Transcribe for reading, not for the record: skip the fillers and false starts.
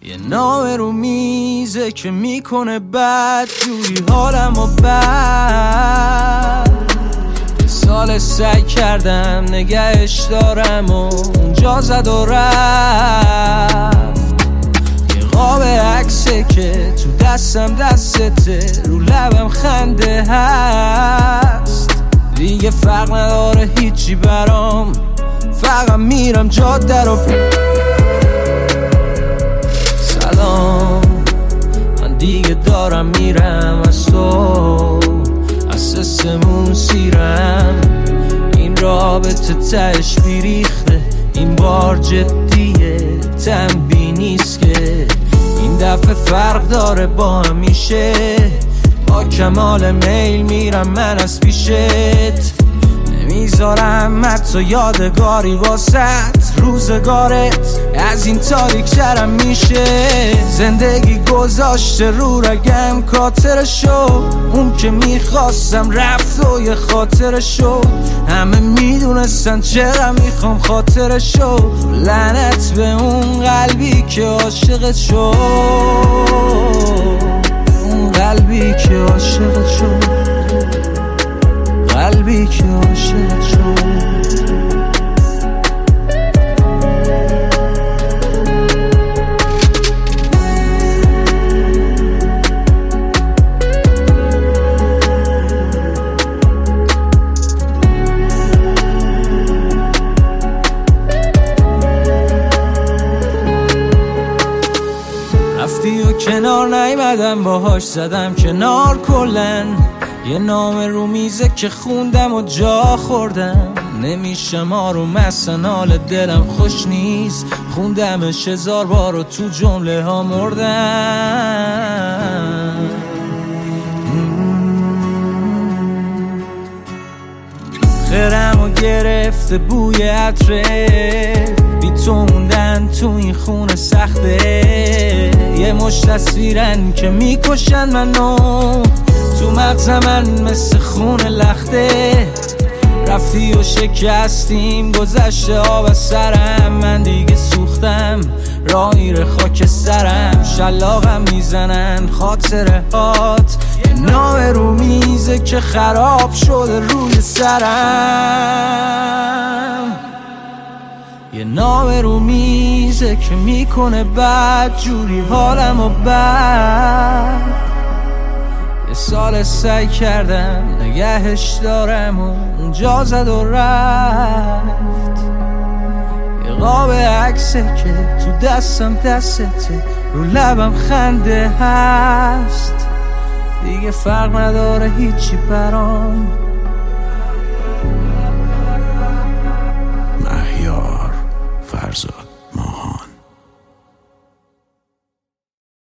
یه نامه رو میزه که میکنه بد جوری حالم و بد. یه سال سعی کردم نگهش دارم و اونجا زد و رفت. یه قاب عکسه که تو دستم دستته، رو لبم خنده هست. دیگه فرق نداره هیچی برام، فقط میرم جاده رو. سلام، من دیگه دارم میرم از تو، از سمون سیرم. این رابطه تهش بیریخته، این بار جدیه، تنبیه نیست که این دفعه فرق داره با همیشه. با کمال میل میرم من از پیشت، نمیذارم حتی یادگاری واسط. روزگارت از این تاریک ترم میشه، زندگی گذاشته رو رگم خاطرشو. اون که میخواستم رفت و یه خاطرشو، همه میدونستن چرا میخوام خاطرشو. لعنت به اون قلبی که عاشقت شد، اون قلبی که عاشقت شد، قلبی که عاشقت شد. رفتی و کنار نیومدم، باهاش زدم کنار کلن. یه نامه رو میزه که خوندم و جا خوردم. نمیشم آروم اصلا، حال دلم خوش نیست. خوندمش 1000 بار و تو جمله ها مردم. خرم و گرفته بوی عطره، بی تو موندن تو این خونه سخته. یه مشت تصویرن که میکشن منو، تو مغز من مثل خون لخته. رفتی و شکستیم، گذشته آب از سرم. من دیگه سوختم، راه میره خاک سرم. شلاقم میزنن خاطره هات، یه نامه رو میزه که خراب شده روی سرم. یه نامه رو میزه که میکنه بد جوری حالم و بد. یه سال سعی کردم نگهش دارم و اونجا زد و رفت. یه قاب عکسه که تو دستم دستته، رو لبم خنده هست. دیگه فرق نداره هیچی برام. مهیار فرزاد.